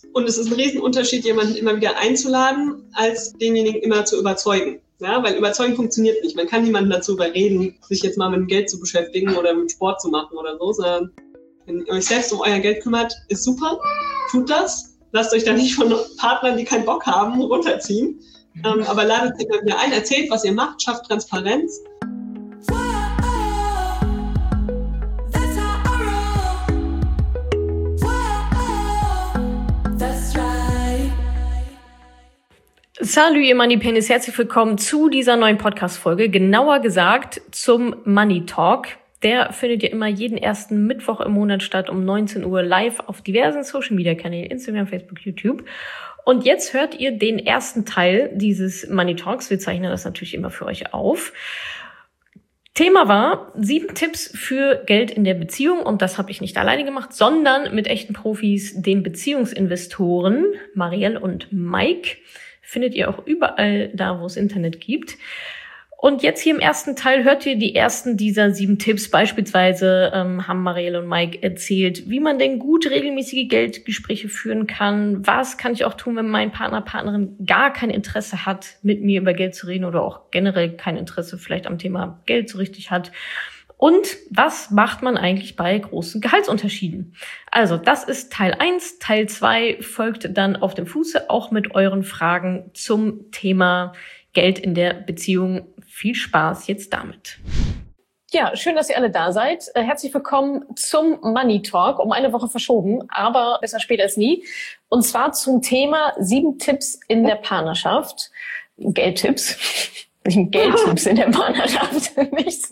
Und es ist ein Riesenunterschied, jemanden immer wieder einzuladen, als denjenigen immer zu überzeugen. Ja, weil überzeugen funktioniert nicht. Man kann niemanden dazu überreden, sich jetzt mal mit Geld zu beschäftigen oder mit Sport zu machen oder so, sondern wenn ihr euch selbst um euer Geld kümmert, ist super. Tut das. Lasst euch da nicht von Partnern, die keinen Bock haben, runterziehen. Aber ladet sich mal wieder ein, erzählt, was ihr macht, schafft Transparenz. Salut, ihr Moneypennies, herzlich willkommen zu dieser neuen Podcast-Folge, genauer gesagt zum Money Talk. Der findet ja immer jeden ersten Mittwoch im Monat statt um 19 Uhr live auf diversen Social-Media-Kanälen, Instagram, Facebook, YouTube. Und jetzt hört ihr den ersten Teil dieses Money Talks. Wir zeichnen das natürlich immer für euch auf. Thema war 7 Tipps für Geld in der Beziehung. Und das habe ich nicht alleine gemacht, sondern mit echten Profis, den Beziehungsinvestoren Marielle und Mike. Findet ihr auch überall da, wo es Internet gibt. Und jetzt hier im ersten Teil hört ihr die ersten dieser 7 Tipps. Beispielsweise haben Marielle und Mike erzählt, wie man denn gut regelmäßige Geldgespräche führen kann. Was kann ich auch tun, wenn mein Partner, Partnerin gar kein Interesse hat, mit mir über Geld zu reden oder auch generell kein Interesse vielleicht am Thema Geld so richtig hat. Und was macht man eigentlich bei großen Gehaltsunterschieden? Also das ist Teil 1. Teil 2 folgt dann auf dem Fuße, auch mit euren Fragen zum Thema Geld in der Beziehung. Viel Spaß jetzt damit. Ja, schön, dass ihr alle da seid. Herzlich willkommen zum Money Talk, um eine Woche verschoben, aber besser später als nie. Und zwar zum Thema 7 Tipps in der Partnerschaft. Geldtipps. Geldtipps in der Partnerschaft. Nichts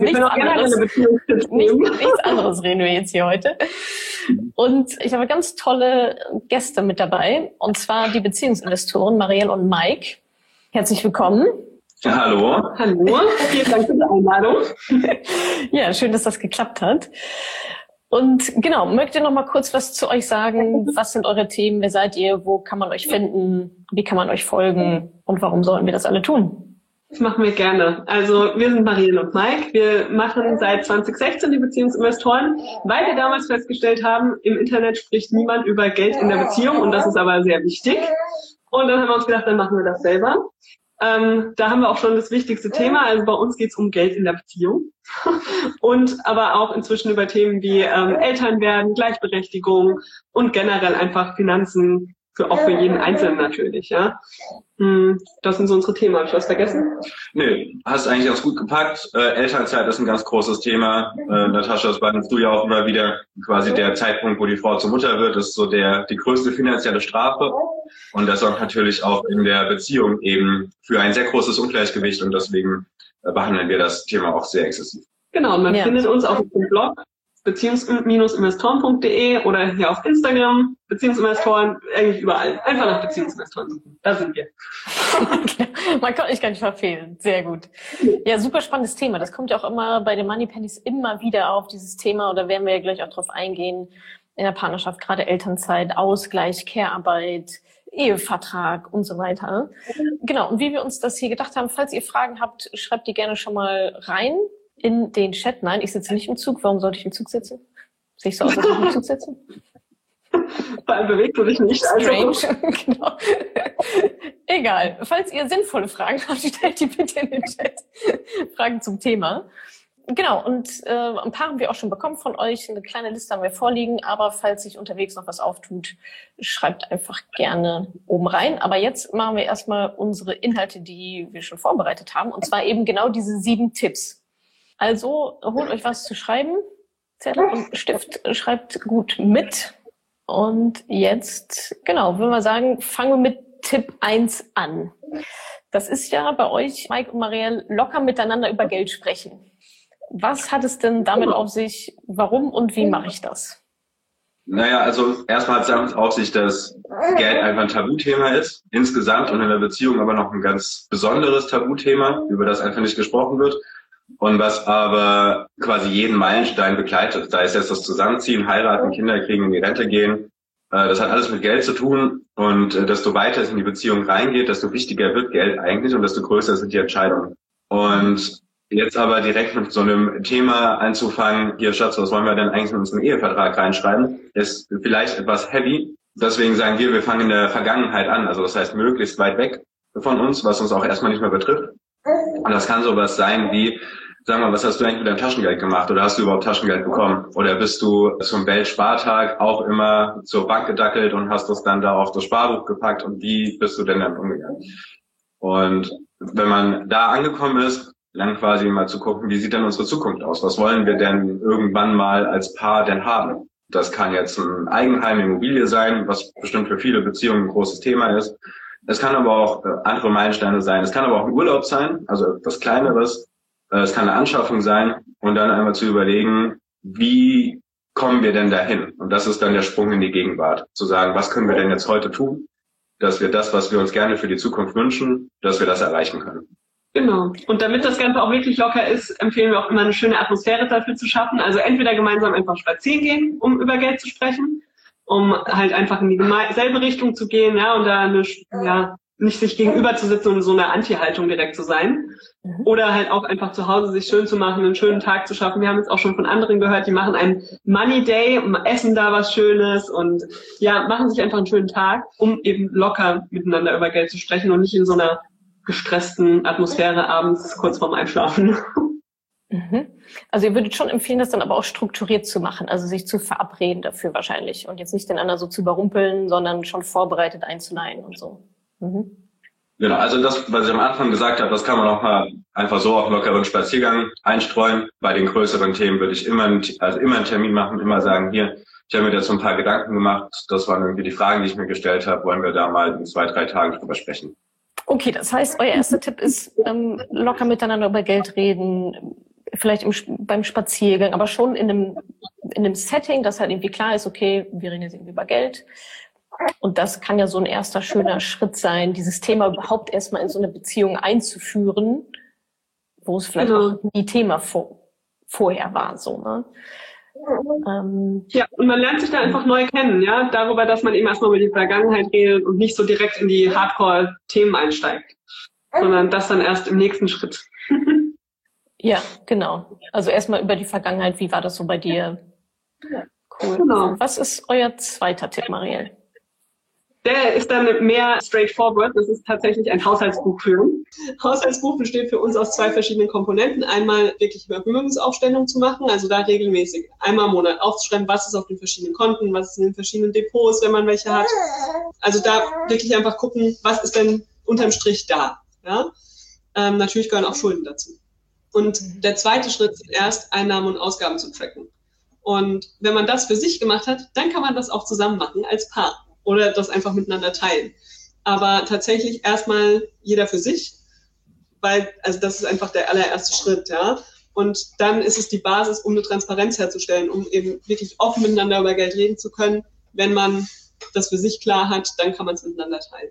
anderes reden wir jetzt hier heute. Und ich habe ganz tolle Gäste mit dabei. Und zwar die Beziehungsinvestoren Marielle und Mike. Herzlich willkommen. Ja, hallo. Hallo. Vielen Dank für die Einladung. Ja, schön, dass das geklappt hat. Und genau, mögt ihr noch mal kurz was zu euch sagen? Was sind eure Themen? Wer seid ihr? Wo kann man euch finden? Wie kann man euch folgen? Und warum sollten wir das alle tun? Das machen wir gerne. Also wir sind Marielle und Mike. Wir machen seit 2016 die Beziehungsinvestoren, weil wir damals festgestellt haben, im Internet spricht niemand über Geld in der Beziehung und das ist aber sehr wichtig. Und dann haben wir uns gedacht, dann machen wir das selber. Da haben wir auch schon das wichtigste Thema. Also bei uns geht es um Geld in der Beziehung und aber auch inzwischen über Themen wie Eltern werden, Gleichberechtigung und generell einfach Finanzen. Auch für jeden Einzelnen natürlich, ja. Das sind so unsere Themen. Habe ich was vergessen? Nee, hast eigentlich ganz gut gepackt. Elternzeit ist ein ganz großes Thema. Natascha, das meinst du ja auch immer wieder, quasi der Zeitpunkt, wo die Frau zur Mutter wird, ist so die größte finanzielle Strafe. Und das sorgt natürlich auch in der Beziehung eben für ein sehr großes Ungleichgewicht und deswegen behandeln wir das Thema auch sehr exzessiv. Genau, und man findet uns auf dem Blog beziehungs-investoren.de oder hier auf Instagram, Beziehungsinvestoren, eigentlich überall. Einfach nach Beziehungsinvestoren suchen. Da sind wir. Man kann euch gar nicht verfehlen. Sehr gut. Ja, super spannendes Thema. Das kommt ja auch immer bei den Moneypennies immer wieder auf, dieses Thema. Oder werden wir ja gleich auch drauf eingehen. In der Partnerschaft, gerade Elternzeit, Ausgleich, Care-Arbeit, Ehevertrag und so weiter. Genau. Und wie wir uns das hier gedacht haben, falls ihr Fragen habt, schreibt die gerne schon mal rein. In den Chat. Nein, ich sitze nicht im Zug. Warum sollte ich im Zug sitzen? Sehe ich so aus, als würde ich im Zug sitzen? Vor allem bewegt du dich nicht. Strange. Genau. Egal. Falls ihr sinnvolle Fragen habt, stellt die bitte in den Chat. Fragen zum Thema. Genau. Und ein paar haben wir auch schon bekommen von euch. Eine kleine Liste haben wir vorliegen. Aber falls sich unterwegs noch was auftut, schreibt einfach gerne oben rein. Aber jetzt machen wir erstmal unsere Inhalte, die wir schon vorbereitet haben. Und zwar eben genau diese 7 Tipps. Also holt euch was zu schreiben, Zettel und Stift, schreibt gut mit. Und jetzt, genau, würde man sagen, fangen wir mit Tipp 1 an. Das ist ja bei euch, Mike und Marielle, locker miteinander über Geld sprechen. Was hat es denn damit auf sich? Warum und wie mache ich das? Naja, also erstmal hat es damit auf sich, dass Geld einfach ein Tabuthema ist, insgesamt und in der Beziehung aber noch ein ganz besonderes Tabuthema, über das einfach nicht gesprochen wird. Und was aber quasi jeden Meilenstein begleitet, sei es jetzt das Zusammenziehen, heiraten, Kinder kriegen, in die Rente gehen, das hat alles mit Geld zu tun und desto weiter es in die Beziehung reingeht, desto wichtiger wird Geld eigentlich und desto größer sind die Entscheidungen. Und jetzt aber direkt mit so einem Thema anzufangen, hier Schatz, was wollen wir denn eigentlich in unseren Ehevertrag reinschreiben, ist vielleicht etwas heavy deswegen sagen wir fangen in der Vergangenheit an. Also das heißt möglichst weit weg von uns, was uns auch erstmal nicht mehr betrifft. Und das kann sowas sein wie, sag mal, was hast du eigentlich mit deinem Taschengeld gemacht? Oder hast du überhaupt Taschengeld bekommen? Oder bist du zum Weltspartag auch immer zur Bank gedackelt und hast das dann da auf das Sparbuch gepackt? Und wie bist du denn damit umgegangen? Und wenn man da angekommen ist, dann quasi mal zu gucken, wie sieht denn unsere Zukunft aus? Was wollen wir denn irgendwann mal als Paar denn haben? Das kann jetzt ein Eigenheim, Immobilie sein, was bestimmt für viele Beziehungen ein großes Thema ist. Es kann aber auch andere Meilensteine sein. Es kann aber auch ein Urlaub sein, also etwas Kleineres. Es kann eine Anschaffung sein und dann einmal zu überlegen, wie kommen wir denn dahin? Und das ist dann der Sprung in die Gegenwart. Zu sagen, was können wir denn jetzt heute tun, dass wir das, was wir uns gerne für die Zukunft wünschen, dass wir das erreichen können. Genau. Und damit das Ganze auch wirklich locker ist, empfehlen wir auch immer eine schöne Atmosphäre dafür zu schaffen. Also entweder gemeinsam einfach spazieren gehen, um über Geld zu sprechen, um halt einfach in die selbe Richtung zu gehen, ja, und da nicht sich gegenüber zu sitzen und in so einer Anti-Haltung direkt zu sein. Oder halt auch einfach zu Hause sich schön zu machen, einen schönen Tag zu schaffen. Wir haben jetzt auch schon von anderen gehört, die machen einen Money Day, essen da was Schönes und ja, machen sich einfach einen schönen Tag, um eben locker miteinander über Geld zu sprechen und nicht in so einer gestressten Atmosphäre abends kurz vorm Einschlafen. Also ihr würdet schon empfehlen, das dann aber auch strukturiert zu machen, also sich zu verabreden dafür wahrscheinlich und jetzt nicht den anderen so zu überrumpeln, sondern schon vorbereitet einzuleihen und so. Genau, also das, was ich am Anfang gesagt habe, das kann man auch mal einfach so auf lockeren Spaziergang einstreuen. Bei den größeren Themen würde ich immer einen Termin machen, immer sagen, hier, ich habe mir dazu ein paar Gedanken gemacht, das waren irgendwie die Fragen, die ich mir gestellt habe, wollen wir da mal in 2-3 Tagen drüber sprechen. Okay, das heißt, euer erster Tipp ist locker miteinander über Geld reden, vielleicht beim Spaziergang, aber schon in einem Setting, das halt irgendwie klar ist, okay, wir reden jetzt irgendwie über Geld. Und das kann ja so ein erster schöner Schritt sein, dieses Thema überhaupt erstmal in so eine Beziehung einzuführen, wo es vielleicht auch nie Thema vorher war, so, ne? Ja, und man lernt sich da einfach neu kennen, ja, darüber, dass man eben erstmal über die Vergangenheit redet und nicht so direkt in die Hardcore-Themen einsteigt, sondern das dann erst im nächsten Schritt. Ja, genau. Also erstmal über die Vergangenheit, wie war das so bei dir? Cool. Genau. Was ist euer zweiter Tipp, Marielle? Der ist dann mehr straightforward. Das ist tatsächlich ein Haushaltsbuch führen. Haushaltsbuch besteht für uns aus 2 verschiedenen Komponenten. Einmal wirklich Vermögensaufstellung zu machen, also da regelmäßig einmal im Monat aufzuschreiben, was ist auf den verschiedenen Konten, was ist in den verschiedenen Depots, wenn man welche hat. Also da wirklich einfach gucken, was ist denn unterm Strich da. Ja? Natürlich gehören auch Schulden dazu. Und der zweite Schritt ist erst, Einnahmen und Ausgaben zu tracken. Und wenn man das für sich gemacht hat, dann kann man das auch zusammen machen als Paar. Oder das einfach miteinander teilen. Aber tatsächlich erstmal jeder für sich, weil, also das ist einfach der allererste Schritt, ja. Und dann ist es die Basis, um eine Transparenz herzustellen, um eben wirklich offen miteinander über Geld reden zu können. Wenn man das für sich klar hat, dann kann man es miteinander teilen.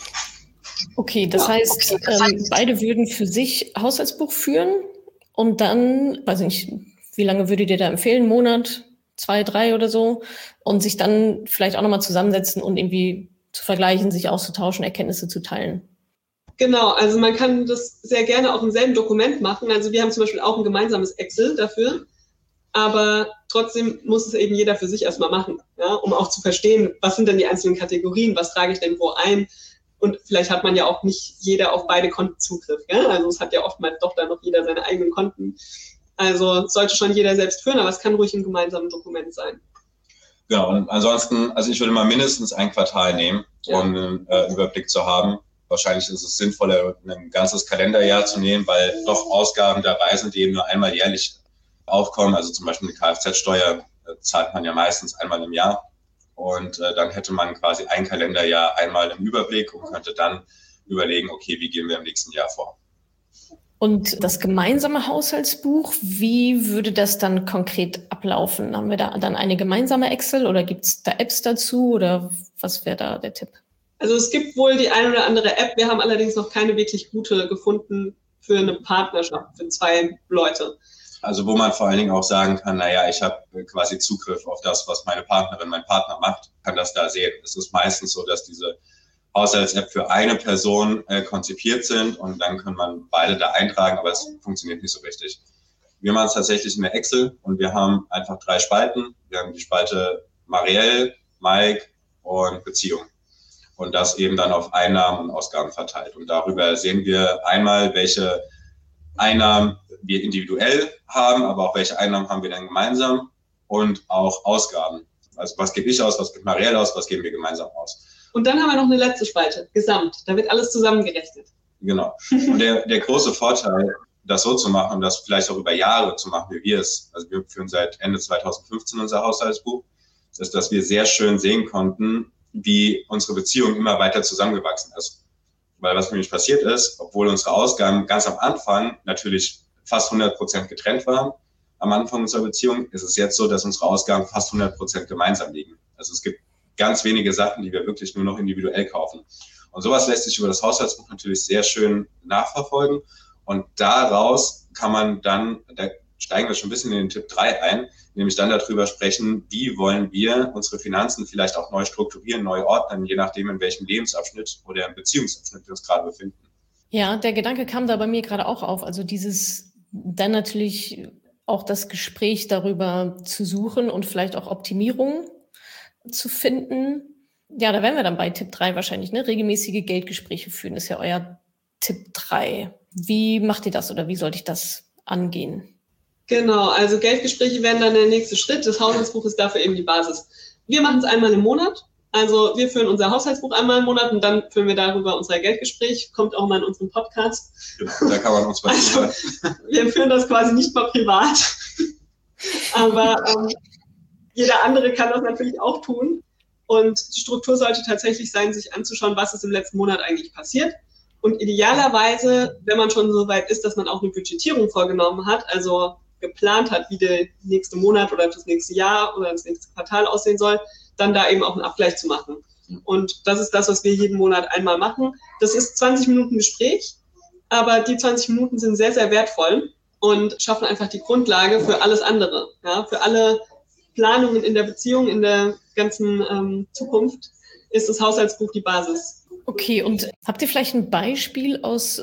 Okay, das heißt, beide würden für sich Haushaltsbuch führen und dann, weiß ich nicht, wie lange würdet ihr da empfehlen? Einen Monat? 2, 3 oder so und sich dann vielleicht auch nochmal zusammensetzen und irgendwie zu vergleichen, sich auszutauschen, Erkenntnisse zu teilen. Genau, also man kann das sehr gerne auch im selben Dokument machen. Also wir haben zum Beispiel auch ein gemeinsames Excel dafür, aber trotzdem muss es eben jeder für sich erstmal machen, ja, um auch zu verstehen, was sind denn die einzelnen Kategorien, was trage ich denn wo ein und vielleicht hat man ja auch nicht jeder auf beide Konten Zugriff. Ja? Also es hat ja oftmals doch dann noch jeder seine eigenen Konten. Also sollte schon jeder selbst führen, aber es kann ruhig ein gemeinsames Dokument sein. Genau, und ansonsten, also ich würde mal mindestens ein Quartal nehmen, um einen Überblick zu haben. Wahrscheinlich ist es sinnvoller, ein ganzes Kalenderjahr zu nehmen, weil doch Ausgaben dabei sind, die eben nur einmal jährlich aufkommen. Also zum Beispiel eine Kfz-Steuer zahlt man ja meistens einmal im Jahr. Und dann hätte man quasi ein Kalenderjahr einmal im Überblick und könnte dann überlegen, okay, wie gehen wir im nächsten Jahr vor? Und das gemeinsame Haushaltsbuch, wie würde das dann konkret ablaufen? Haben wir da dann eine gemeinsame Excel oder gibt es da Apps dazu oder was wäre da der Tipp? Also es gibt wohl die eine oder andere App, wir haben allerdings noch keine wirklich gute gefunden für eine Partnerschaft, für 2 Leute. Also wo man vor allen Dingen auch sagen kann, naja, ich habe quasi Zugriff auf das, was meine Partnerin, mein Partner macht, kann das da sehen. Es ist meistens so, dass diese Haushalts-App für eine Person konzipiert sind und dann kann man beide da eintragen, aber es funktioniert nicht so richtig. Wir machen es tatsächlich in der Excel und wir haben einfach 3 Spalten. Wir haben die Spalte Marielle, Mike und Beziehung. Und das eben dann auf Einnahmen und Ausgaben verteilt. Und darüber sehen wir einmal, welche Einnahmen wir individuell haben, aber auch welche Einnahmen haben wir dann gemeinsam und auch Ausgaben. Also was gebe ich aus, was gibt Marielle aus, was geben wir gemeinsam aus. Und dann haben wir noch eine letzte Spalte, Gesamt. Da wird alles zusammengerechnet. Genau. Und der große Vorteil, das so zu machen und das vielleicht auch über Jahre zu machen, wie wir es, also wir führen seit Ende 2015 unser Haushaltsbuch, ist, dass wir sehr schön sehen konnten, wie unsere Beziehung immer weiter zusammengewachsen ist. Weil was nämlich passiert ist, obwohl unsere Ausgaben ganz am Anfang natürlich fast 100% getrennt waren, am Anfang unserer Beziehung, ist es jetzt so, dass unsere Ausgaben fast 100% gemeinsam liegen. Also es gibt ganz wenige Sachen, die wir wirklich nur noch individuell kaufen. Und sowas lässt sich über das Haushaltsbuch natürlich sehr schön nachverfolgen. Und daraus kann man dann, da steigen wir schon ein bisschen in den Tipp 3 ein, nämlich dann darüber sprechen, wie wollen wir unsere Finanzen vielleicht auch neu strukturieren, neu ordnen, je nachdem, in welchem Lebensabschnitt oder im Beziehungsabschnitt wir uns gerade befinden. Ja, der Gedanke kam da bei mir gerade auch auf. Also dann natürlich auch das Gespräch darüber zu suchen und vielleicht auch Optimierungen zu finden. Ja, da wären wir dann bei Tipp 3 wahrscheinlich, ne? Regelmäßige Geldgespräche führen ist ja euer Tipp 3. Wie macht ihr das oder wie sollte ich das angehen? Genau, also Geldgespräche wären dann der nächste Schritt. Das Haushaltsbuch ist dafür eben die Basis. Wir machen es einmal im Monat. Also wir führen unser Haushaltsbuch einmal im Monat und dann führen wir darüber unser Geldgespräch. Kommt auch mal in unseren Podcast. Genau, da kann man uns was zuhören. Wir führen das quasi nicht mal privat. Aber jeder andere kann das natürlich auch tun. Und die Struktur sollte tatsächlich sein, sich anzuschauen, was ist im letzten Monat eigentlich passiert. Und idealerweise, wenn man schon so weit ist, dass man auch eine Budgetierung vorgenommen hat, also geplant hat, wie der nächste Monat oder das nächste Jahr oder das nächste Quartal aussehen soll, dann da eben auch einen Abgleich zu machen. Und das ist das, was wir jeden Monat einmal machen. Das ist 20 Minuten Gespräch, aber die 20 Minuten sind sehr, sehr wertvoll und schaffen einfach die Grundlage für alles andere, ja, für alle Planungen in der Beziehung, in der ganzen Zukunft ist das Haushaltsbuch die Basis. Okay, und habt ihr vielleicht ein Beispiel aus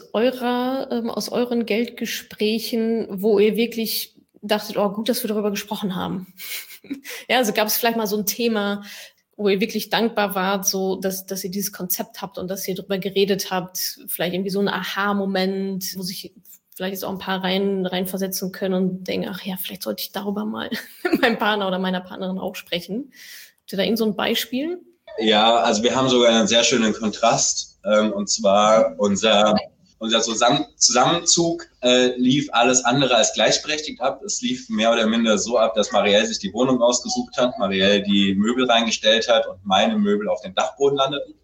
euren Geldgesprächen, wo ihr wirklich dachtet, oh gut, dass wir darüber gesprochen haben? Ja, also gab es vielleicht mal so ein Thema, wo ihr wirklich dankbar wart, so dass ihr dieses Konzept habt und dass ihr darüber geredet habt, vielleicht irgendwie so ein Aha-Moment, wo sich vielleicht jetzt auch ein paar reinversetzen können und denken, ach ja, vielleicht sollte ich darüber mal mit meinem Partner oder meiner Partnerin auch sprechen. Habt ihr da irgend so ein Beispiel? Ja, also wir haben sogar einen sehr schönen Kontrast. Und zwar unser Zusammenzug lief alles andere als gleichberechtigt ab. Es lief mehr oder minder so ab, dass Marielle sich die Wohnung ausgesucht hat, Marielle die Möbel reingestellt hat und meine Möbel auf dem Dachboden landeten.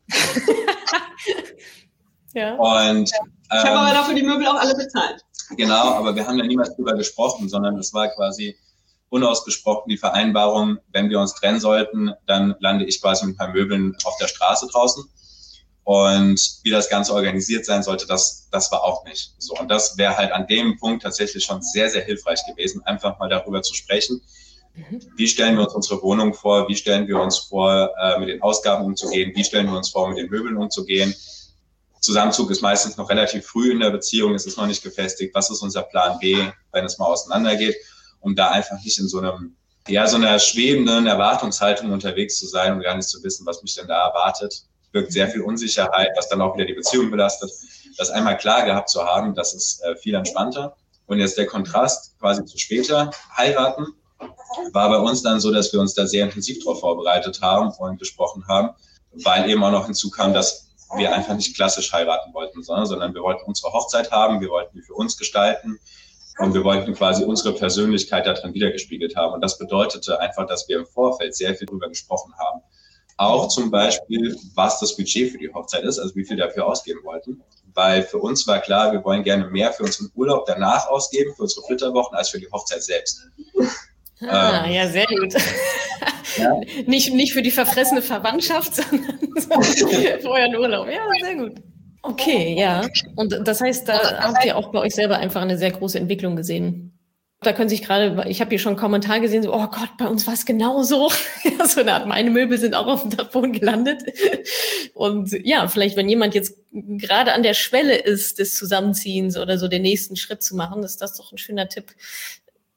Ja. Und ich habe aber dafür die Möbel auch alle bezahlt. Genau, aber wir haben da niemals drüber gesprochen, sondern es war quasi unausgesprochen die Vereinbarung, wenn wir uns trennen sollten, dann lande ich quasi mit ein paar Möbeln auf der Straße draußen. Und wie das Ganze organisiert sein sollte, das war auch nicht so. Und das wäre halt an dem Punkt tatsächlich schon sehr, sehr hilfreich gewesen, einfach mal darüber zu sprechen. Wie stellen wir uns unsere Wohnung vor? Wie stellen wir uns vor, mit den Ausgaben umzugehen? Wie stellen wir uns vor, mit den Möbeln umzugehen? Zusammenzug ist meistens noch relativ früh in der Beziehung, es ist noch nicht gefestigt. Was ist unser Plan B, wenn es mal auseinandergeht? Um da einfach nicht in so einer schwebenden Erwartungshaltung unterwegs zu sein und gar nicht zu wissen, was mich denn da erwartet. Wirkt sehr viel Unsicherheit, was dann auch wieder die Beziehung belastet. Das einmal klar gehabt zu haben, das ist viel entspannter. Und jetzt der Kontrast quasi zu später heiraten, war bei uns dann so, dass wir uns da sehr intensiv darauf vorbereitet haben und gesprochen haben, weil eben auch noch hinzukam, dass wir einfach nicht klassisch heiraten wollten, sondern wir wollten unsere Hochzeit haben, wir wollten die für uns gestalten und wir wollten quasi unsere Persönlichkeit darin wiedergespiegelt haben. Und das bedeutete einfach, dass wir im Vorfeld sehr viel darüber gesprochen haben. Auch zum Beispiel, was das Budget für die Hochzeit ist, also wie viel dafür ausgeben wollten. Weil für uns war klar, wir wollen gerne mehr für unseren Urlaub danach ausgeben, für unsere Flitterwochen, als für die Hochzeit selbst. Ja, sehr gut. Ja. Nicht für die verfressene Verwandtschaft, sondern für euren Urlaub. Ja, sehr gut. Okay, ja. Und das heißt, da habt ihr auch bei euch selber einfach eine sehr große Entwicklung gesehen. Da können sich gerade, ich habe hier schon einen Kommentar gesehen, so, oh Gott, bei uns war es genauso. Ja, so eine Art, meine Möbel sind auch auf dem Dachboden gelandet. Und ja, vielleicht, wenn jemand jetzt gerade an der Schwelle ist, des Zusammenziehens oder so den nächsten Schritt zu machen, ist das doch ein schöner Tipp,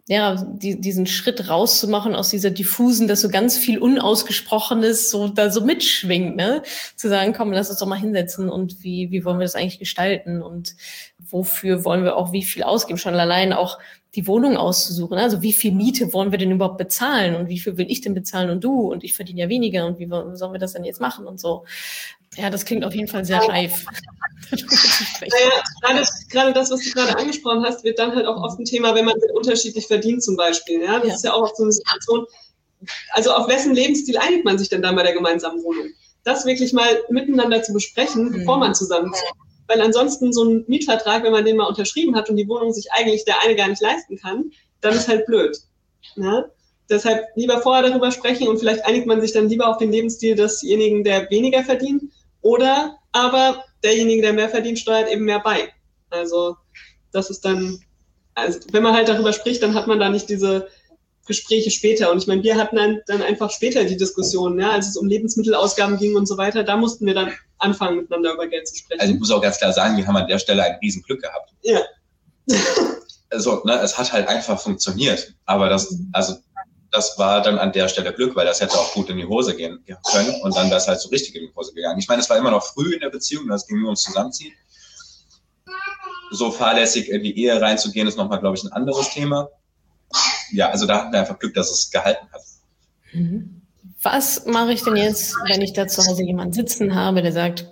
diesen Schritt rauszumachen aus dieser diffusen, dass so ganz viel Unausgesprochenes so da so mitschwingt, ne? Zu sagen, komm, lass uns doch mal hinsetzen und wie wollen wir das eigentlich gestalten und wofür wollen wir auch wie viel ausgeben? Schon allein auch die Wohnung auszusuchen. Also wie viel Miete wollen wir denn überhaupt bezahlen und wie viel will ich denn bezahlen und du und ich verdiene ja weniger und wie sollen wir das denn jetzt machen und so. Ja, das klingt auf jeden Fall sehr reif. Naja, gerade das, was du gerade angesprochen hast, wird dann halt auch oft ein Thema, wenn man unterschiedlich verdient zum Beispiel. Ja? Das ist ja auch so eine Situation. Also auf wessen Lebensstil einigt man sich denn dann bei der gemeinsamen Wohnung? Das wirklich mal miteinander zu besprechen, bevor man zusammenzieht. Weil ansonsten so ein Mietvertrag, wenn man den mal unterschrieben hat und die Wohnung sich eigentlich der eine gar nicht leisten kann, dann ist halt blöd. Ja? Deshalb lieber vorher darüber sprechen und vielleicht einigt man sich dann lieber auf den Lebensstil desjenigen, der weniger verdient. Oder aber derjenige, der mehr verdient, steuert eben mehr bei. Also das ist dann, also wenn man halt darüber spricht, dann hat man da nicht diese Gespräche später. Und ich meine, wir hatten dann einfach später die Diskussion, ja, als es um Lebensmittelausgaben ging und so weiter, da mussten wir dann anfangen, miteinander über Geld zu sprechen. Also ich muss auch ganz klar sagen, wir haben an der Stelle ein Riesenglück gehabt. Ja. Also, es hat halt einfach funktioniert. Aber das war dann an der Stelle Glück, weil das hätte auch gut in die Hose gehen können und dann wäre es halt so richtig in die Hose gegangen. Ich meine, es war immer noch früh in der Beziehung, das ging nur ums Zusammenziehen. So fahrlässig in die Ehe reinzugehen, ist nochmal, glaube ich, ein anderes Thema. Ja, also da hatten wir einfach Glück, dass es gehalten hat. Was mache ich denn jetzt, wenn ich da zu Hause jemanden sitzen habe, der sagt,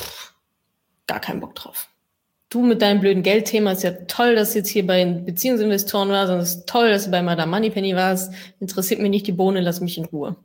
gar keinen Bock drauf? Du mit deinem blöden Geldthema, ist ja toll, dass du jetzt hier bei den Beziehungsinvestoren warst, und es ist toll, dass du bei Madame Moneypenny warst. Interessiert mich nicht die Bohne, lass mich in Ruhe.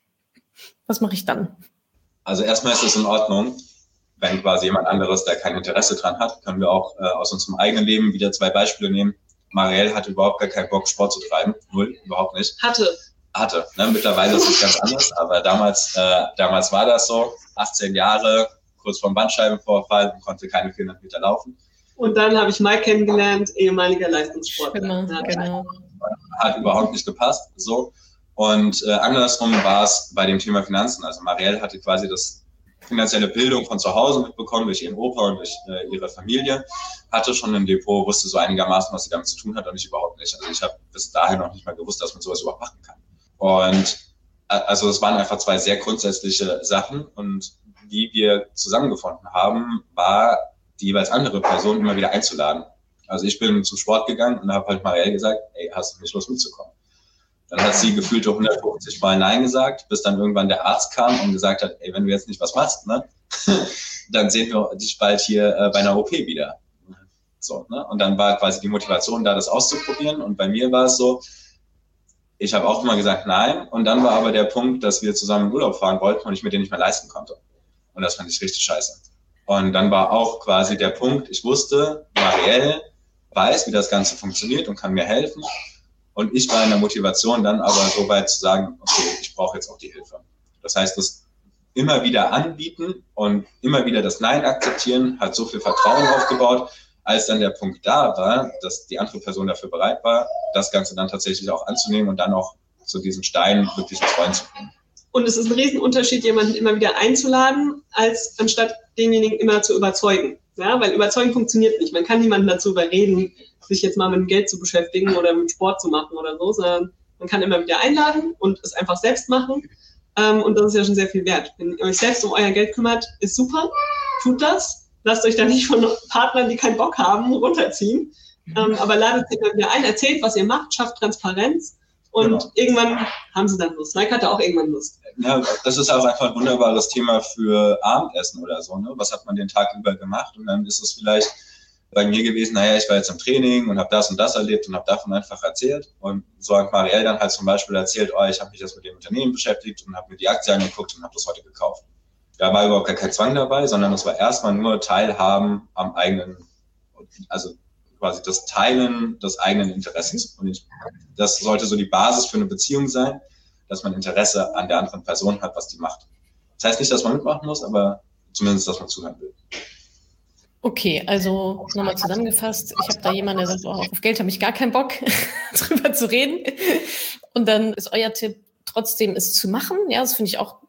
Was mache ich dann? Also erstmal ist es in Ordnung, wenn quasi jemand anderes da kein Interesse dran hat, können wir auch aus unserem eigenen Leben wieder 2 Beispiele nehmen. Marielle hatte überhaupt gar keinen Bock, Sport zu treiben. Null, überhaupt nicht. Hatte. Ne? Mittlerweile ist es ganz anders, aber damals war das so. 18 Jahre, kurz vorm Bandscheibenvorfall und konnte keine 400 Meter laufen. Und dann habe ich Mike kennengelernt, ehemaliger Leistungssportler. Genau. Hat überhaupt nicht gepasst. So. Und andersrum war es bei dem Thema Finanzen. Also Marielle hatte quasi das finanzielle Bildung von zu Hause mitbekommen, durch ihren Opa und durch ihre Familie, hatte schon ein Depot, wusste so einigermaßen, was sie damit zu tun hat und ich überhaupt nicht. Also ich habe bis dahin noch nicht mal gewusst, dass man sowas überhaupt machen kann. Und also es waren einfach 2 sehr grundsätzliche Sachen und wie wir zusammengefunden haben, war die jeweils andere Person immer wieder einzuladen. Also ich bin zum Sport gegangen und habe halt Marielle gesagt, ey, hast du nicht Lust mitzukommen? Dann hat sie gefühlte 150 Mal Nein gesagt, bis dann irgendwann der Arzt kam und gesagt hat, ey, wenn du jetzt nicht was machst, ne, dann sehen wir dich bald hier bei einer OP wieder. So, ne? Und dann war quasi die Motivation da, das auszuprobieren. Und bei mir war es so, ich habe auch immer gesagt nein. Und dann war aber der Punkt, dass wir zusammen in Urlaub fahren wollten und ich mir den nicht mehr leisten konnte. Und das fand ich richtig scheiße. Und dann war auch quasi der Punkt, ich wusste, Marielle weiß, wie das Ganze funktioniert und kann mir helfen. Und ich war in der Motivation dann aber so weit zu sagen, okay, ich brauche jetzt auch die Hilfe. Das heißt, das immer wieder anbieten und immer wieder das Nein akzeptieren, hat so viel Vertrauen aufgebaut, als dann der Punkt da war, dass die andere Person dafür bereit war, das Ganze dann tatsächlich auch anzunehmen und dann auch zu diesen Steinen wirklich ins Rollen zu bringen. Und es ist ein Riesenunterschied, jemanden immer wieder einzuladen, als anstatt denjenigen immer zu überzeugen. Ja, weil überzeugen funktioniert nicht. Man kann niemanden dazu überreden, sich jetzt mal mit dem Geld zu beschäftigen oder mit Sport zu machen oder so, sondern man kann immer wieder einladen und es einfach selbst machen. Und das ist ja schon sehr viel wert. Wenn ihr euch selbst um euer Geld kümmert, ist super. Tut das. Lasst euch da nicht von Partnern, die keinen Bock haben, runterziehen. Aber ladet sie immer wieder ein, erzählt, was ihr macht, schafft Transparenz. Und irgendwann haben sie dann Lust. Mike hatte auch irgendwann Lust. Ja, das ist auch einfach ein wunderbares Thema für Abendessen oder so. Ne? Was hat man den Tag über gemacht? Und dann ist es vielleicht bei mir gewesen, naja, ich war jetzt im Training und habe das und das erlebt und habe davon einfach erzählt. Und so hat Marielle dann halt zum Beispiel erzählt, oh, ich habe mich jetzt mit dem Unternehmen beschäftigt und habe mir die Aktie angeguckt und habe das heute gekauft. Da war überhaupt gar kein Zwang dabei, sondern es war erstmal nur Teilhaben am eigenen, also quasi das Teilen des eigenen Interesses. Und das sollte so die Basis für eine Beziehung sein, dass man Interesse an der anderen Person hat, was die macht. Das heißt nicht, dass man mitmachen muss, aber zumindest, dass man zuhören will. Okay, also nochmal zusammengefasst, ich habe da jemanden, der sagt, oh, auf Geld habe ich gar keinen Bock, drüber zu reden. Und dann ist euer Tipp, trotzdem es zu machen. Ja, das finde ich auch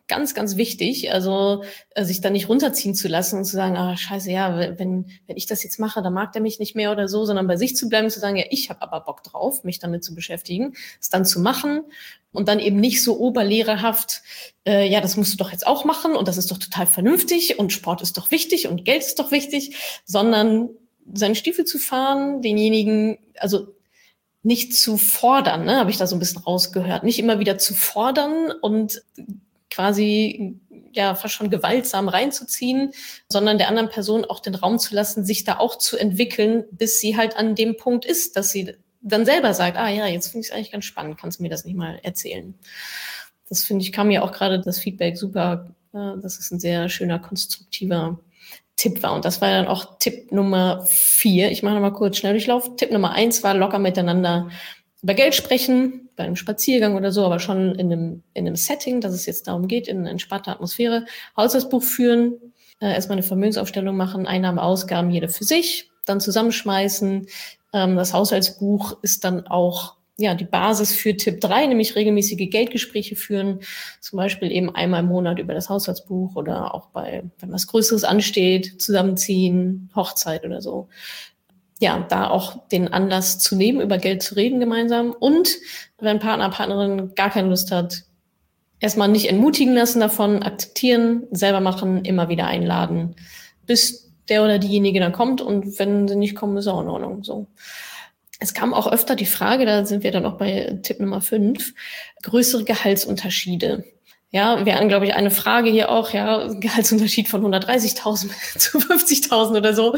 ganz, ganz wichtig. Also sich da nicht runterziehen zu lassen und zu sagen, scheiße, ja, wenn ich das jetzt mache, dann mag der mich nicht mehr oder so, sondern bei sich zu bleiben und zu sagen, ja, ich habe aber Bock drauf, mich damit zu beschäftigen, es dann zu machen und dann eben nicht so oberlehrerhaft, ja, das musst du doch jetzt auch machen und das ist doch total vernünftig und Sport ist doch wichtig und Geld ist doch wichtig, sondern seinen Stiefel zu fahren, denjenigen, also nicht zu fordern, ne, habe ich da so ein bisschen rausgehört. Nicht immer wieder zu fordern und quasi ja fast schon gewaltsam reinzuziehen, sondern der anderen Person auch den Raum zu lassen, sich da auch zu entwickeln, bis sie halt an dem Punkt ist, dass sie dann selber sagt, ja, jetzt finde ich es eigentlich ganz spannend, kannst du mir das nicht mal erzählen? Das finde ich, kam mir auch gerade das Feedback super, dass es ein sehr schöner, konstruktiver Tipp war. Und das war dann auch Tipp Nummer 4. Ich mache nochmal kurz Schnelldurchlauf. Tipp Nummer 1 war locker miteinander über Geld sprechen, bei einem Spaziergang oder so, aber schon in einem Setting, dass es jetzt darum geht, in einer entspannten Atmosphäre. Haushaltsbuch führen, erstmal eine Vermögensaufstellung machen, Einnahmen, Ausgaben, jede für sich, dann zusammenschmeißen. Das Haushaltsbuch ist dann auch die Basis für Tipp 3, nämlich regelmäßige Geldgespräche führen, zum Beispiel eben einmal im Monat über das Haushaltsbuch oder auch wenn was Größeres ansteht, zusammenziehen, Hochzeit oder so. Ja, da auch den Anlass zu nehmen, über Geld zu reden gemeinsam. Und wenn Partner, Partnerin gar keine Lust hat, erstmal nicht entmutigen lassen davon, akzeptieren, selber machen, immer wieder einladen, bis der oder diejenige dann kommt. Und wenn sie nicht kommen, ist auch in Ordnung. So. Es kam auch öfter die Frage, da sind wir dann auch bei Tipp Nummer 5, größere Gehaltsunterschiede. Ja, wir hatten, glaube ich, eine Frage hier auch, ja, Gehaltsunterschied von 130.000 zu 50.000 oder so.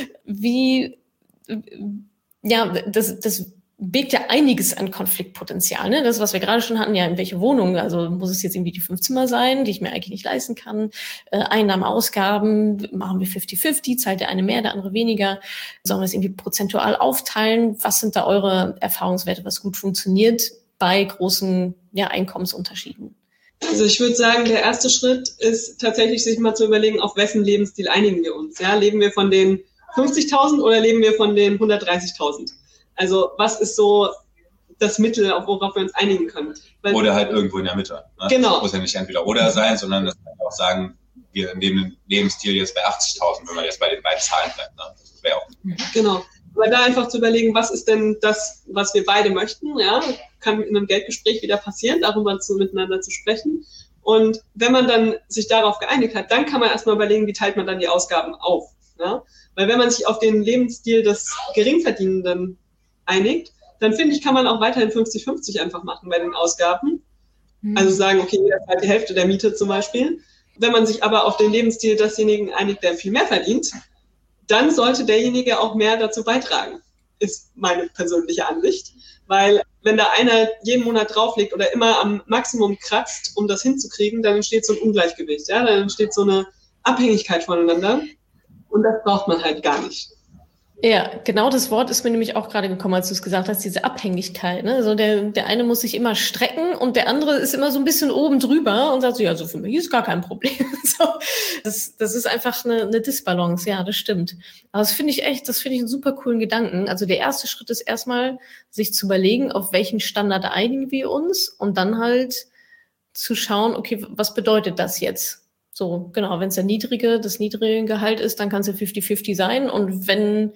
Das birgt ja einiges an Konfliktpotenzial, ne? Das, was wir gerade schon hatten, ja, in welche Wohnung, also muss es jetzt irgendwie die 5 Zimmer sein, die ich mir eigentlich nicht leisten kann, Einnahmen, Ausgaben, machen wir 50-50, zahlt der eine mehr, der andere weniger, sollen wir es irgendwie prozentual aufteilen, was sind da eure Erfahrungswerte, was gut funktioniert bei großen Einkommensunterschieden? Also ich würde sagen, der erste Schritt ist tatsächlich, sich mal zu überlegen, auf wessen Lebensstil einigen wir uns, ja, leben wir von den 50.000 oder leben wir von den 130.000? Also was ist so das Mittel, worauf wir uns einigen können? Oder halt irgendwo in der Mitte. Ne? Genau. Das muss ja nicht entweder oder sein, sondern das kann auch sagen, wir nehmen den Lebensstil jetzt bei 80.000, wenn man jetzt bei den beiden Zahlen bleibt. Ne? Das wäre auch. Genau. Aber da einfach zu überlegen, was ist denn das, was wir beide möchten? Ja, kann in einem Geldgespräch wieder passieren, darüber miteinander zu sprechen. Und wenn man dann sich darauf geeinigt hat, dann kann man erstmal überlegen, wie teilt man dann die Ausgaben auf. Ja? Weil wenn man sich auf den Lebensstil des Geringverdienenden einigt, dann finde ich, kann man auch weiterhin 50-50 einfach machen bei den Ausgaben. Also sagen, okay, jeder zahlt die Hälfte der Miete zum Beispiel. Wenn man sich aber auf den Lebensstil desjenigen einigt, der viel mehr verdient, dann sollte derjenige auch mehr dazu beitragen, ist meine persönliche Ansicht. Weil wenn da einer jeden Monat drauflegt oder immer am Maximum kratzt, um das hinzukriegen, dann entsteht so ein Ungleichgewicht. Ja? Dann entsteht so eine Abhängigkeit voneinander. Und das braucht man halt gar nicht. Ja, genau das Wort ist mir nämlich auch gerade gekommen, als du es gesagt hast, diese Abhängigkeit. Ne? Also der eine muss sich immer strecken und der andere ist immer so ein bisschen oben drüber und sagt so, ja, so für mich ist gar kein Problem. So, das ist einfach eine Disbalance, ja, das stimmt. Aber das finde ich einen super coolen Gedanken. Also der erste Schritt ist erstmal, sich zu überlegen, auf welchen Standard einigen wir uns und dann halt zu schauen, okay, was bedeutet das jetzt? So, genau, wenn es das niedrige Gehalt ist, dann kann es ja 50-50 sein. Und wenn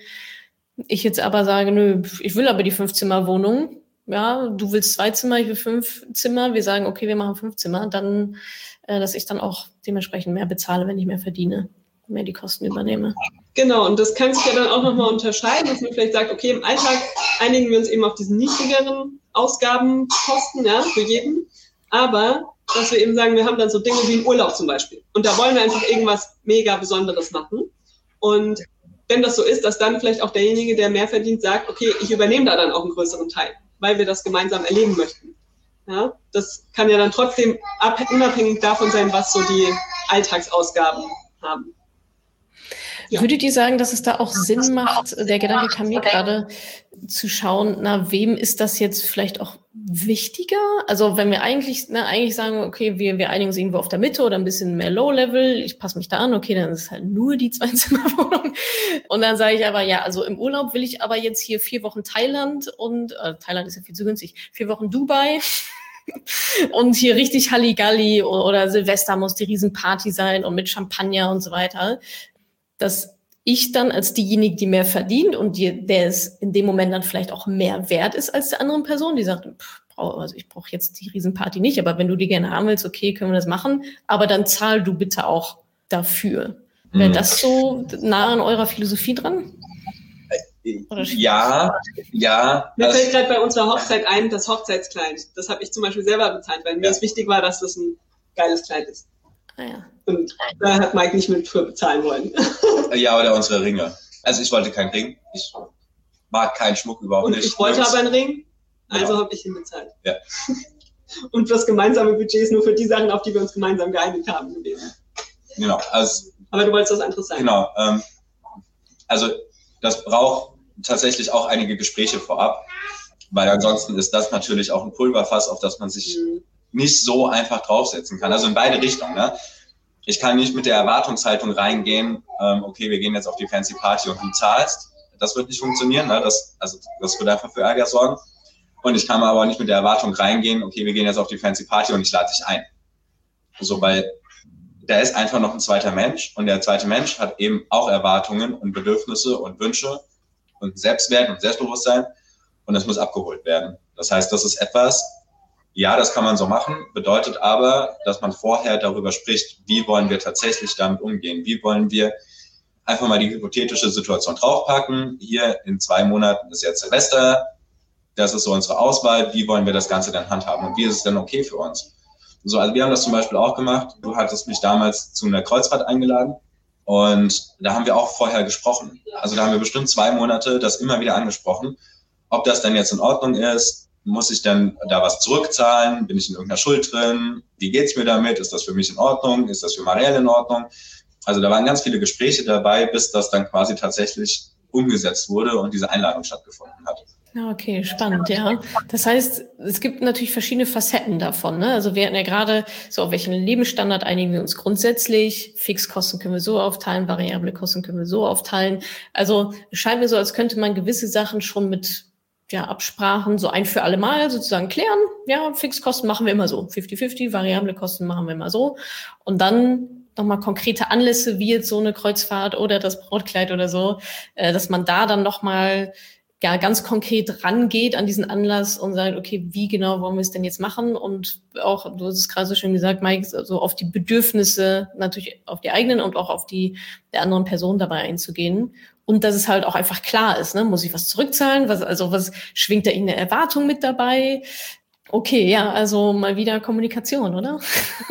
ich jetzt aber sage, nö, ich will aber die 5-Zimmer-Wohnung, ja, du willst 2 Zimmer, ich will 5 Zimmer, wir sagen, okay, wir machen 5 Zimmer, dann, dass ich dann auch dementsprechend mehr bezahle, wenn ich mehr verdiene, mehr die Kosten übernehme. Genau, und das kann sich ja dann auch nochmal unterscheiden, dass man vielleicht sagt, okay, im Alltag einigen wir uns eben auf diesen niedrigeren Ausgabenkosten, ja, für jeden, aber dass wir eben sagen, wir haben dann so Dinge wie einen Urlaub zum Beispiel. Und da wollen wir einfach irgendwas mega Besonderes machen. Und wenn das so ist, dass dann vielleicht auch derjenige, der mehr verdient, sagt, okay, ich übernehme da dann auch einen größeren Teil, weil wir das gemeinsam erleben möchten. Ja, das kann ja dann trotzdem unabhängig davon sein, was so die Alltagsausgaben haben. Ja. Würdet ihr sagen, dass es da auch Sinn macht, der Gedanke kam mir gerade, zu schauen, na, wem ist das jetzt vielleicht auch wichtiger? Also wenn wir eigentlich sagen, okay, wir einigen uns irgendwo auf der Mitte oder ein bisschen mehr Low-Level, ich passe mich da an, okay, dann ist es halt nur die 2-Zimmer-Wohnung. Und dann sage ich aber, ja, also im Urlaub will ich aber jetzt hier 4 Wochen Thailand und Thailand ist ja viel zu günstig, 4 Wochen Dubai Und hier richtig Halligalli oder Silvester muss die Riesenparty sein und mit Champagner und so weiter, dass ich dann als diejenige, die mehr verdient und der es in dem Moment dann vielleicht auch mehr wert ist als der anderen Person, die sagt, also ich brauche jetzt die Riesenparty nicht, aber wenn du die gerne haben willst, okay, können wir das machen, aber dann zahl du bitte auch dafür. Wäre das so nah an eurer Philosophie dran? Ja. Mir fällt gerade bei unserer Hochzeit ein, das Hochzeitskleid. Das habe ich zum Beispiel selber bezahlt, weil mir es wichtig war, dass das ein geiles Kleid ist. Ah, ja. Und da hat Mike nicht mit für bezahlen wollen. Ja, oder unsere Ringe. Also ich wollte keinen Ring. Ich mag keinen Schmuck überhaupt nicht. Und ich wollte aber einen Ring, also habe ich ihn bezahlt. Ja. Und das gemeinsame Budget ist nur für die Sachen, auf die wir uns gemeinsam geeinigt haben gewesen. Genau. Also, aber du wolltest was anderes sagen. Genau. Also das braucht tatsächlich auch einige Gespräche vorab, weil ansonsten ist das natürlich auch ein Pulverfass, auf das man sich nicht so einfach draufsetzen kann. Also in beide Richtungen. Ne? Ich kann nicht mit der Erwartungshaltung reingehen, okay, wir gehen jetzt auf die Fancy Party und du zahlst. Das wird nicht funktionieren. Ne? Das wird einfach für Ärger sorgen. Und ich kann aber auch nicht mit der Erwartung reingehen, okay, wir gehen jetzt auf die Fancy Party und ich lade dich ein. So, weil da ist einfach noch ein zweiter Mensch und der zweite Mensch hat eben auch Erwartungen und Bedürfnisse und Wünsche und Selbstwert und Selbstbewusstsein und das muss abgeholt werden. Das heißt, das ist etwas, ja, das kann man so machen, bedeutet aber, dass man vorher darüber spricht, wie wollen wir tatsächlich damit umgehen, wie wollen wir einfach mal die hypothetische Situation draufpacken, hier in 2 Monaten ist jetzt Silvester, das ist so unsere Auswahl, wie wollen wir das Ganze dann handhaben und wie ist es denn okay für uns? So, also wir haben das zum Beispiel auch gemacht. Du hattest mich damals zu einer Kreuzfahrt eingeladen und da haben wir auch vorher gesprochen. Also da haben wir bestimmt 2 Monate das immer wieder angesprochen, ob das dann jetzt in Ordnung ist. Muss ich dann da was zurückzahlen? Bin ich in irgendeiner Schuld drin? Wie geht's mir damit? Ist das für mich in Ordnung? Ist das für Marielle in Ordnung? Also da waren ganz viele Gespräche dabei, bis das dann quasi tatsächlich umgesetzt wurde und diese Einladung stattgefunden hat. Ja, okay, spannend, ja. Das heißt, es gibt natürlich verschiedene Facetten davon, ne? Also wir hatten ja gerade so, auf welchen Lebensstandard einigen wir uns grundsätzlich. Fixkosten können wir so aufteilen, variable Kosten können wir so aufteilen. Also es scheint mir so, als könnte man gewisse Sachen schon mit Absprachen so ein für alle Mal sozusagen klären. Ja, Fixkosten machen wir immer so. 50-50, variable Kosten machen wir immer so. Und dann nochmal konkrete Anlässe, wie jetzt so eine Kreuzfahrt oder das Brautkleid oder so, dass man da dann nochmal ganz konkret rangeht an diesen Anlass und sagt, okay, wie genau wollen wir es denn jetzt machen? Und auch, du hast es gerade so schön gesagt, Mike, so auf die Bedürfnisse, natürlich auf die eigenen und auch auf die der anderen Person dabei einzugehen. Und dass es halt auch einfach klar ist, ne? Muss ich was zurückzahlen? Was schwingt da irgendeine Erwartung mit dabei? Okay, ja, also mal wieder Kommunikation, oder?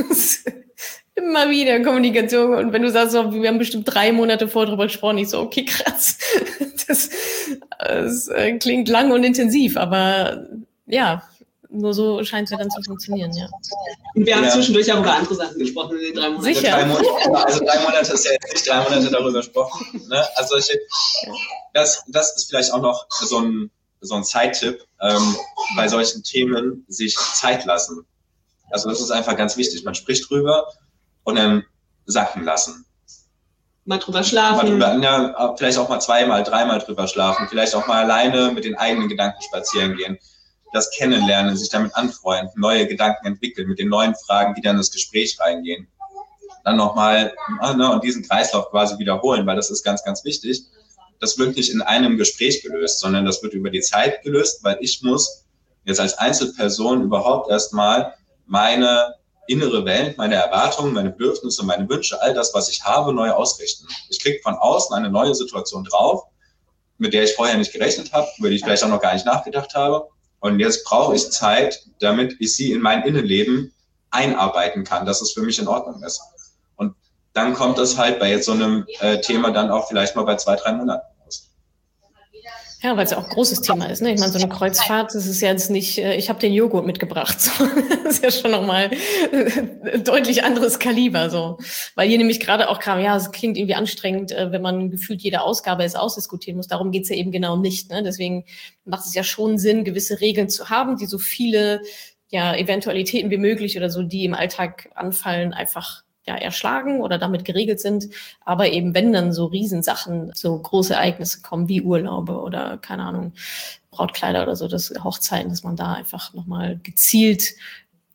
Immer wieder Kommunikation. Und wenn du sagst, so, wir haben bestimmt 3 Monate vorher drüber gesprochen, ich so, okay, krass. Das klingt lang und intensiv, aber ja, nur so scheint es ja dann zu funktionieren, ja. Und wir haben zwischendurch auch über andere Sachen gesprochen in den 3 Monaten. Sicher. Also 3 Monate ist ja jetzt nicht 3 Monate darüber gesprochen. Ne? Also das ist vielleicht auch noch so ein Side-Tipp, bei solchen Themen sich Zeit lassen. Also das ist einfach ganz wichtig. Man spricht drüber und dann sacken lassen. Mal drüber schlafen. Vielleicht auch mal 2-mal, 3-mal drüber schlafen. Vielleicht auch mal alleine mit den eigenen Gedanken spazieren gehen. Das Kennenlernen, sich damit anfreunden, neue Gedanken entwickeln, mit den neuen Fragen wieder in das Gespräch reingehen. Dann nochmal und diesen Kreislauf quasi wiederholen, weil das ist ganz, ganz wichtig. Das wird nicht in einem Gespräch gelöst, sondern das wird über die Zeit gelöst, weil ich muss jetzt als Einzelperson überhaupt erstmal meine innere Welt, meine Erwartungen, meine Bedürfnisse, meine Wünsche, all das, was ich habe, neu ausrichten. Ich kriege von außen eine neue Situation drauf, mit der ich vorher nicht gerechnet habe, über die ich vielleicht auch noch gar nicht nachgedacht habe. Und jetzt brauche ich Zeit, damit ich sie in mein Innenleben einarbeiten kann, dass es für mich in Ordnung ist. Und dann kommt das halt bei jetzt so einem Thema dann auch vielleicht mal bei 2-3 Monaten raus. Ja, weil es ja auch ein großes Thema ist, ne? Ich meine, so eine Kreuzfahrt, das ist ja jetzt nicht, ich habe den Joghurt mitgebracht. Das ist ja schon nochmal deutlich anderes Kaliber, so. Weil hier nämlich gerade auch kam, ja, es klingt irgendwie anstrengend, wenn man gefühlt jede Ausgabe jetzt ausdiskutieren muss. Darum geht's ja eben genau nicht, ne? Deswegen macht es ja schon Sinn, gewisse Regeln zu haben, die so viele Eventualitäten wie möglich oder so, die im Alltag anfallen, einfach erschlagen oder damit geregelt sind. Aber eben, wenn dann so Riesensachen, so große Ereignisse kommen, wie Urlaube oder, keine Ahnung, Brautkleider oder so, das Hochzeiten, dass man da einfach nochmal gezielt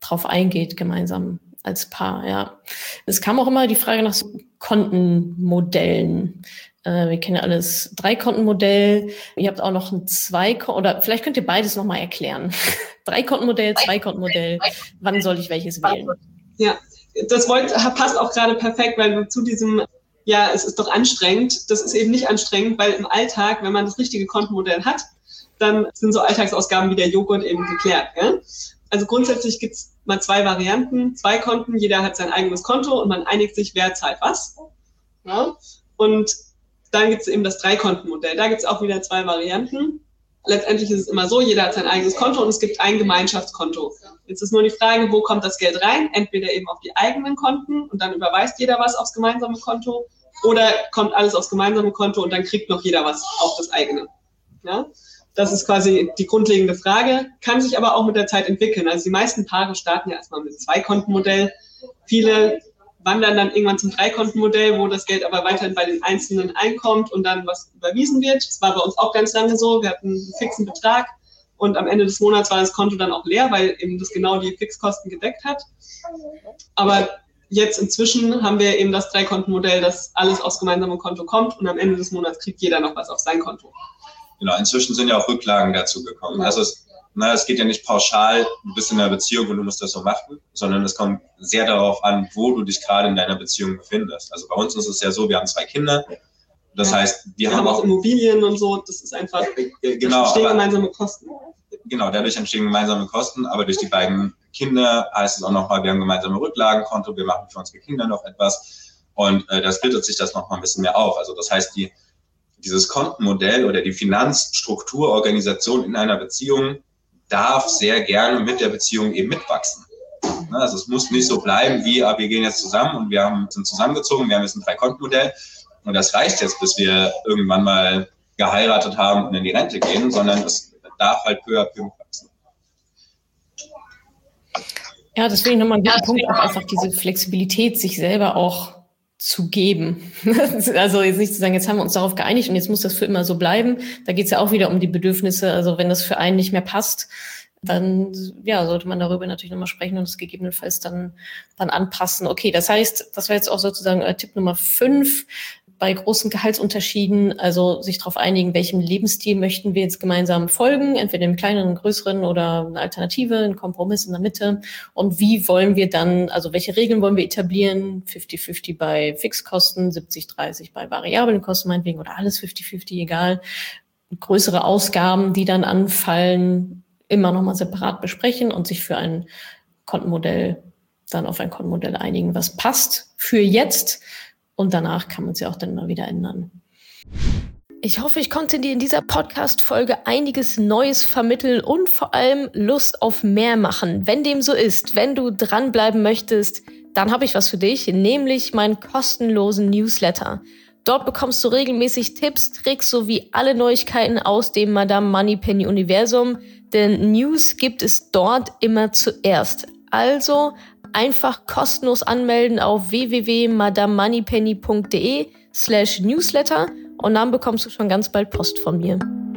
drauf eingeht, gemeinsam als Paar, ja. Es kam auch immer die Frage nach so Kontenmodellen. Wir kennen ja alles 3-Konten-Modell. Ihr habt auch noch ein 2-Konten, oder vielleicht könnt ihr beides nochmal erklären. 3-Konten-Modell, 2-Konten-Modell. Wann soll ich welches wählen? Ja, das passt auch gerade perfekt, weil du zu diesem, ja, es ist doch anstrengend. Das ist eben nicht anstrengend, weil im Alltag, wenn man das richtige Kontenmodell hat, dann sind so Alltagsausgaben wie der Joghurt eben geklärt. Ja? Also grundsätzlich gibt's mal 2 Varianten, 2 Konten, jeder hat sein eigenes Konto und man einigt sich, wer zahlt was. Ja? Und dann gibt's eben das 3-Konten-Modell. Da gibt's auch wieder 2 Varianten. Letztendlich ist es immer so, jeder hat sein eigenes Konto und es gibt ein Gemeinschaftskonto. Jetzt ist nur die Frage, wo kommt das Geld rein? Entweder eben auf die eigenen Konten und dann überweist jeder was aufs gemeinsame Konto oder kommt alles aufs gemeinsame Konto und dann kriegt noch jeder was auf das eigene. Ja? Das ist quasi die grundlegende Frage, kann sich aber auch mit der Zeit entwickeln. Also die meisten Paare starten ja erstmal mit 2-Konten-Modell. Viele wandern dann irgendwann zum 3-Konten-Modell, wo das Geld aber weiterhin bei den Einzelnen einkommt und dann was überwiesen wird. Das war bei uns auch ganz lange so. Wir hatten einen fixen Betrag und am Ende des Monats war das Konto dann auch leer, weil eben das genau die Fixkosten gedeckt hat. Aber jetzt inzwischen haben wir eben das 3-Konten-Modell, dass alles aufs gemeinsame Konto kommt und am Ende des Monats kriegt jeder noch was auf sein Konto. Genau, inzwischen sind ja auch Rücklagen dazu gekommen. Ja. Also es geht ja nicht pauschal, du bist in einer Beziehung und du musst das so machen, sondern es kommt sehr darauf an, wo du dich gerade in deiner Beziehung befindest. Also bei uns ist es ja so, wir haben 2 Kinder. Das heißt, wir haben auch Immobilien und so, das ist einfach, genau, entstehen gemeinsame Kosten. Genau, dadurch entstehen gemeinsame Kosten, aber durch die beiden Kinder heißt es auch nochmal, wir haben gemeinsame Rücklagenkonto, wir machen für unsere Kinder noch etwas und das splittet sich das nochmal ein bisschen mehr auf. Also das heißt, dieses Kontenmodell oder die Finanzstrukturorganisation in einer Beziehung darf sehr gerne mit der Beziehung eben mitwachsen. Also es muss nicht so bleiben wie, wir gehen jetzt zusammen und sind zusammengezogen, wir haben jetzt ein 3-Konten-Modell und das reicht jetzt, bis wir irgendwann mal geheiratet haben und in die Rente gehen, sondern es darf halt peu à peu mitwachsen. Ja, deswegen nochmal ein guter Punkt, auch einfach diese Flexibilität, sich selber auch zu geben. Also jetzt nicht zu sagen, jetzt haben wir uns darauf geeinigt und jetzt muss das für immer so bleiben. Da geht es ja auch wieder um die Bedürfnisse. Also wenn das für einen nicht mehr passt, dann ja, sollte man darüber natürlich nochmal sprechen und es gegebenenfalls dann anpassen. Okay, das heißt, das war jetzt auch sozusagen Tipp Nummer 5. Bei großen Gehaltsunterschieden, also sich darauf einigen, welchem Lebensstil möchten wir jetzt gemeinsam folgen, entweder im kleineren, im größeren oder eine Alternative, ein Kompromiss in der Mitte. Und wie wollen wir dann, also welche Regeln wollen wir etablieren? 50-50 bei Fixkosten, 70-30 bei variablen Kosten meinetwegen oder alles 50-50, egal. Größere Ausgaben, die dann anfallen, immer nochmal separat besprechen und sich für ein Kontenmodell, dann auf ein Kontenmodell einigen, was passt für jetzt. Und danach kann man es ja auch dann immer wieder ändern. Ich hoffe, ich konnte dir in dieser Podcast-Folge einiges Neues vermitteln und vor allem Lust auf mehr machen. Wenn dem so ist, wenn du dranbleiben möchtest, dann habe ich was für dich, nämlich meinen kostenlosen Newsletter. Dort bekommst du regelmäßig Tipps, Tricks sowie alle Neuigkeiten aus dem Madame Moneypenny Universum, denn News gibt es dort immer zuerst. Also einfach kostenlos anmelden auf www.madamemoneypenny.de/newsletter und dann bekommst du schon ganz bald Post von mir.